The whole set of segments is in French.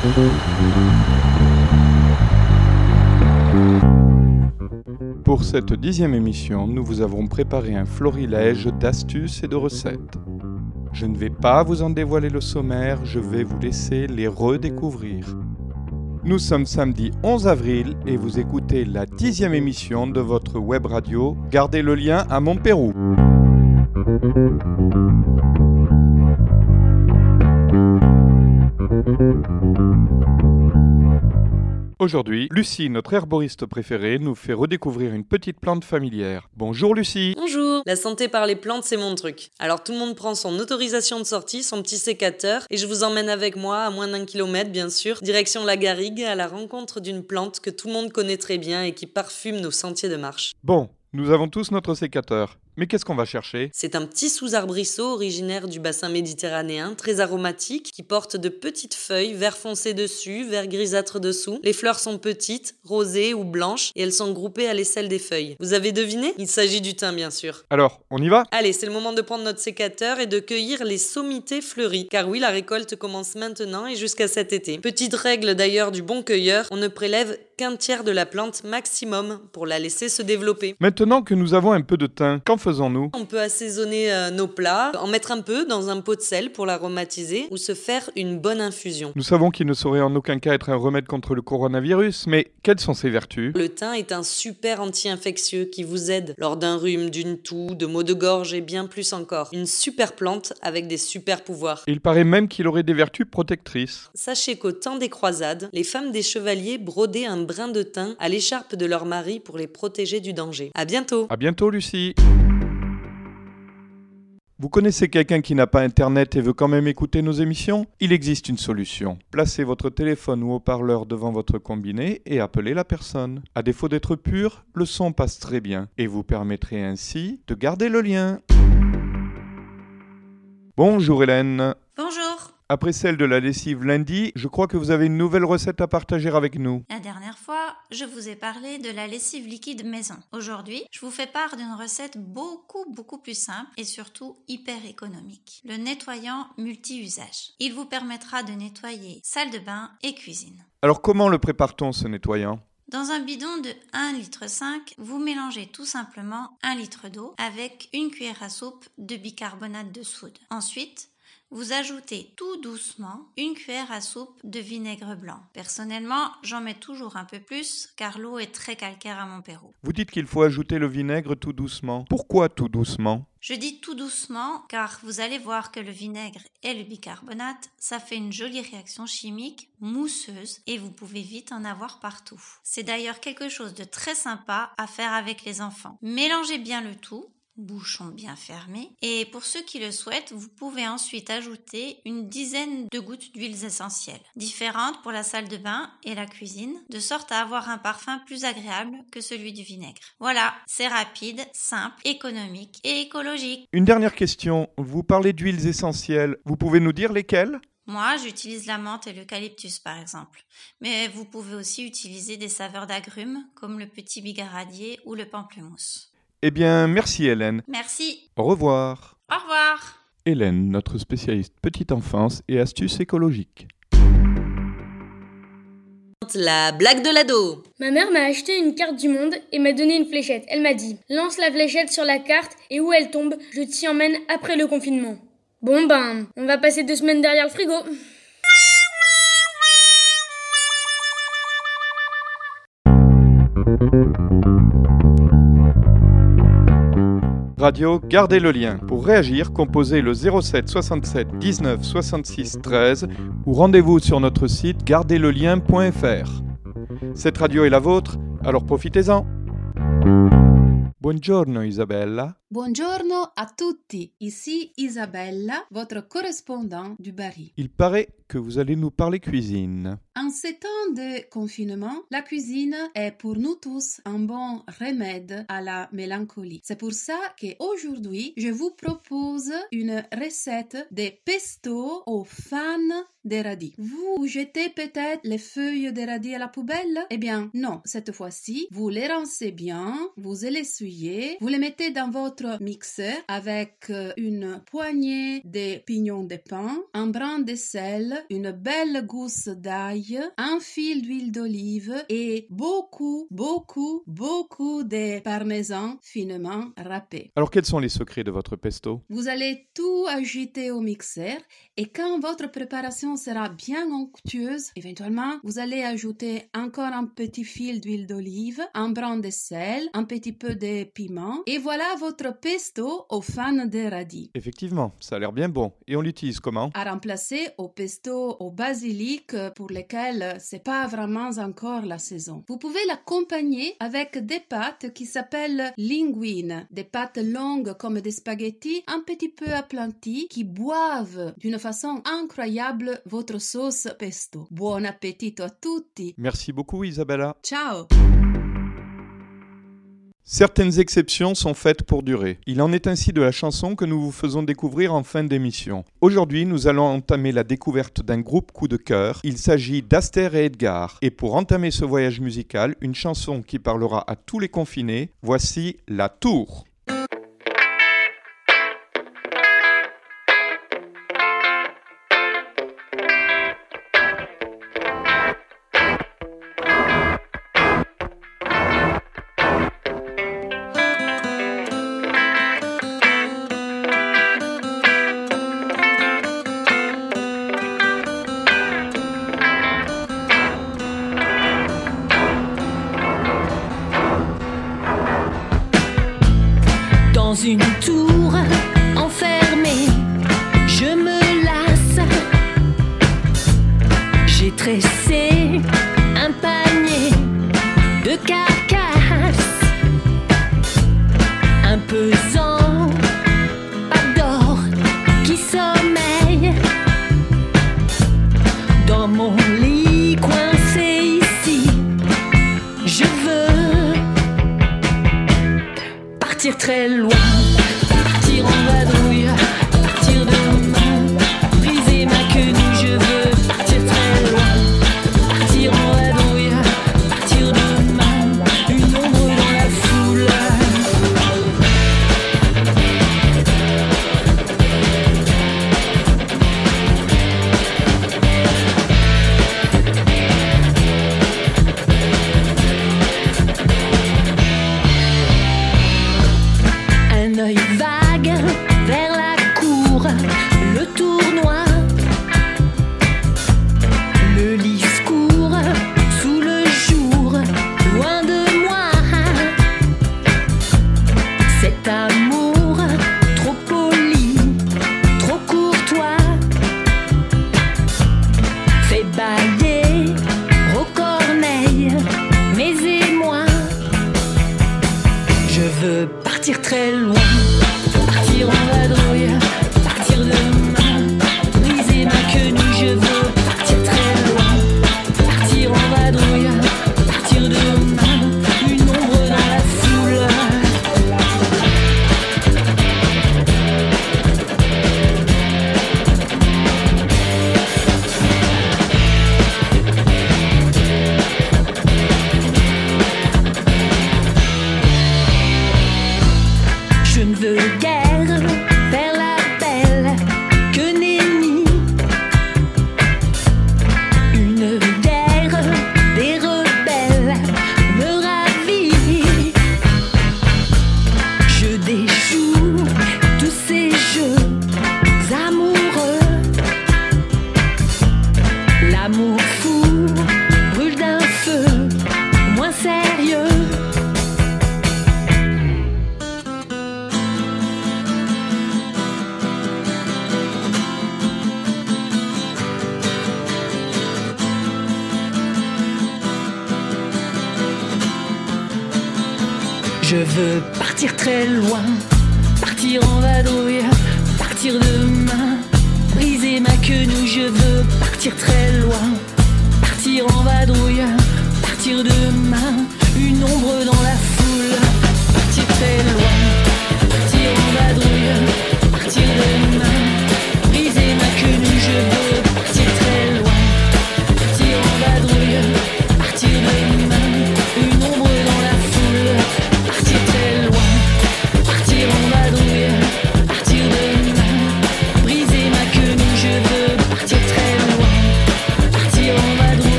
Pour cette 10e émission, nous vous avons préparé un florilège d'astuces et de recettes. Je ne vais pas vous en dévoiler le sommaire, je vais vous laisser les redécouvrir. Nous sommes samedi 11 avril et vous écoutez la 10e émission de votre web radio Gardez le lien à Montpérou. Aujourd'hui, Lucie, notre herboriste préférée, nous fait redécouvrir une petite plante familière. Bonjour Lucie. Bonjour. La santé par les plantes, c'est mon truc. Alors tout le monde prend son autorisation de sortie, son petit sécateur, et je vous emmène avec moi, à moins d'1 kilomètre bien sûr, direction la garrigue, à la rencontre d'une plante que tout le monde connaît très bien et qui parfume nos sentiers de marche. Bon, nous avons tous notre sécateur. Mais qu'est-ce qu'on va chercher ? C'est un petit sous-arbrisseau originaire du bassin méditerranéen, très aromatique, qui porte de petites feuilles, vert foncé dessus, vert grisâtre dessous. Les fleurs sont petites, rosées ou blanches, et elles sont groupées à l'aisselle des feuilles. Vous avez deviné ? Il s'agit du thym, bien sûr. Alors, on y va ? Allez, c'est le moment de prendre notre sécateur et de cueillir les sommités fleuries. Car oui, la récolte commence maintenant et jusqu'à cet été. Petite règle d'ailleurs du bon cueilleur, on ne prélève qu'un tiers de la plante maximum pour la laisser se développer. Maintenant que nous avons un peu de thym, qu'en faisons-nous ? On peut assaisonner nos plats, en mettre un peu dans un pot de sel pour l'aromatiser ou se faire une bonne infusion. Nous savons qu'il ne saurait en aucun cas être un remède contre le coronavirus, mais quelles sont ses vertus ? Le thym est un super anti-infectieux qui vous aide lors d'un rhume, d'une toux, de maux de gorge et bien plus encore. Une super plante avec des super pouvoirs. Il paraît même qu'il aurait des vertus protectrices. Sachez qu'au temps des croisades, les femmes des chevaliers brodaient un brin de thym à l'écharpe de leur mari pour les protéger du danger. À bientôt. À bientôt Lucie. Vous connaissez quelqu'un qui n'a pas internet et veut quand même écouter nos émissions ? Il existe une solution. Placez votre téléphone ou haut-parleur devant votre combiné et appelez la personne. À défaut d'être pur, le son passe très bien et vous permettrez ainsi de garder le lien. Bonjour Hélène. Bonjour. Après celle de la lessive lundi, je crois que vous avez une nouvelle recette à partager avec nous. La dernière fois, je vous ai parlé de la lessive liquide maison. Aujourd'hui, je vous fais part d'une recette beaucoup plus simple et surtout hyper économique. Le nettoyant multi-usage. Il vous permettra de nettoyer salle de bain et cuisine. Alors comment le prépare-t-on ce nettoyant ? Dans un bidon de 1,5 litre, vous mélangez tout simplement 1 litre d'eau avec une cuillère à soupe de bicarbonate de soude. Ensuite, vous ajoutez tout doucement une cuillère à soupe de vinaigre blanc. Personnellement, j'en mets toujours un peu plus car l'eau est très calcaire à Montpérou. Vous dites qu'il faut ajouter le vinaigre tout doucement. Pourquoi tout doucement ? Je dis tout doucement car vous allez voir que le vinaigre et le bicarbonate, ça fait une jolie réaction chimique mousseuse et vous pouvez vite en avoir partout. C'est d'ailleurs quelque chose de très sympa à faire avec les enfants. Mélangez bien le tout. Bouchon bien fermé. Et pour ceux qui le souhaitent, vous pouvez ensuite ajouter une dizaine de gouttes d'huiles essentielles, différentes pour la salle de bain et la cuisine, de sorte à avoir un parfum plus agréable que celui du vinaigre. Voilà, c'est rapide, simple, économique et écologique. Une dernière question. Vous parlez d'huiles essentielles. Vous pouvez nous dire lesquelles ? Moi, j'utilise la menthe et l'eucalyptus par exemple. Mais vous pouvez aussi utiliser des saveurs d'agrumes comme le petit bigaradier ou le pamplemousse. Eh bien, merci Hélène. Merci. Au revoir. Au revoir. Hélène, notre spécialiste petite enfance et astuces écologiques. La blague de l'ado. Ma mère m'a acheté une carte du monde et m'a donné une fléchette. Elle m'a dit « Lance la fléchette sur la carte et où elle tombe, je t'y emmène après le confinement. » Bon on va passer 2 semaines derrière le frigo. Radio, gardez le lien. Pour réagir, composez le 07 67 19 66 13 ou rendez-vous sur notre site gardelelien.fr. Cette radio est la vôtre, alors profitez-en. Buongiorno Isabella. Buongiorno a tutti, ici Isabella, votre correspondant du Bari. Il paraît que vous allez nous parler cuisine. En ces temps de confinement, la cuisine est pour nous tous un bon remède à la mélancolie. C'est pour ça qu'aujourd'hui, je vous propose une recette de pesto aux fans des radis. Vous jetez peut-être les feuilles de radis à la poubelle? Eh bien, non, cette fois-ci, vous les rincez bien, vous les essuyez, vous les mettez dans votre votre mixeur avec une poignée de pignons de pain, un brin de sel, une belle gousse d'ail, un fil d'huile d'olive et beaucoup de parmesan finement râpé. Alors quels sont les secrets de votre pesto? Vous allez tout agiter au mixeur et quand votre préparation sera bien onctueuse, éventuellement, vous allez ajouter encore un petit fil d'huile d'olive, un brin de sel, un petit peu de piment et voilà votre pesto aux fans de radis. Effectivement, ça a l'air bien bon. Et on l'utilise comment? À remplacer au pesto au basilic pour lesquels c'est pas vraiment encore la saison. Vous pouvez l'accompagner avec des pâtes qui s'appellent linguine, des pâtes longues comme des spaghettis un petit peu aplaties qui boivent d'une façon incroyable votre sauce pesto. Buon appetito a tutti! Merci beaucoup Isabella. Ciao! Certaines exceptions sont faites pour durer. Il en est ainsi de la chanson que nous vous faisons découvrir en fin d'émission. Aujourd'hui, nous allons entamer la découverte d'un groupe coup de cœur. Il s'agit d'Aster et Edgar. Et pour entamer ce voyage musical, une chanson qui parlera à tous les confinés. Voici La Tour. Dans une tour enfermée, je me lasse. J'ai tressé un panier de carcasses, un pesant, pas d'or qui sommeille dans mon lit coincé ici. Je veux partir très loin, partir en vadrouille, partir de main, briser ma quenouille. Je veux partir très loin, partir en vadrouille, partir de main, une ombre dans la foule. Un œil vague vers la cour, le tournoi, le discours sous le jour, loin de moi. Cet amour trop poli, trop courtois, fait bailler Rocorneille, mes émois. Je veux partir très loin, partir en vadrouille, partir de main, briser ma quenouille. Je veux partir très loin, partir en vadrouille, partir de main, une ombre dans la foule. Je ne veux guère faire la belle que nenni, une guerre des rebelles me ravit. Je déjoue tous ces jeux amoureux, l'amour fou brûle d'un feu moins sérieux. Je veux partir très loin, partir en vadrouille, partir de main, briser ma quenouille. Je veux partir très loin, partir en vadrouille, partir de main, une ombre dans la foule. Partir très loin, partir en vadrouille, partir de main, briser ma quenouille. Je veux partir très loin, partir en vadrouille, partir de main, une ombre dans la foule. Partir très loin, partir en vadrouille.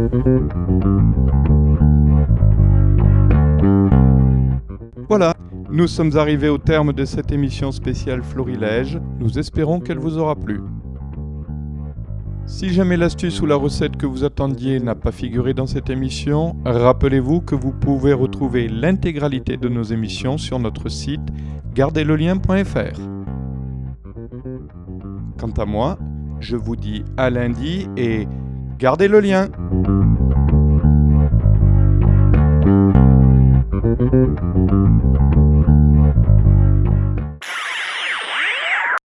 Voilà, nous sommes arrivés au terme de cette émission spéciale Florilège. Nous espérons qu'elle vous aura plu. Si jamais l'astuce ou la recette que vous attendiez n'a pas figuré dans cette émission, rappelez-vous que vous pouvez retrouver l'intégralité de nos émissions sur notre site gardeslelien.fr. Quant à moi, je vous dis à lundi et gardez le lien!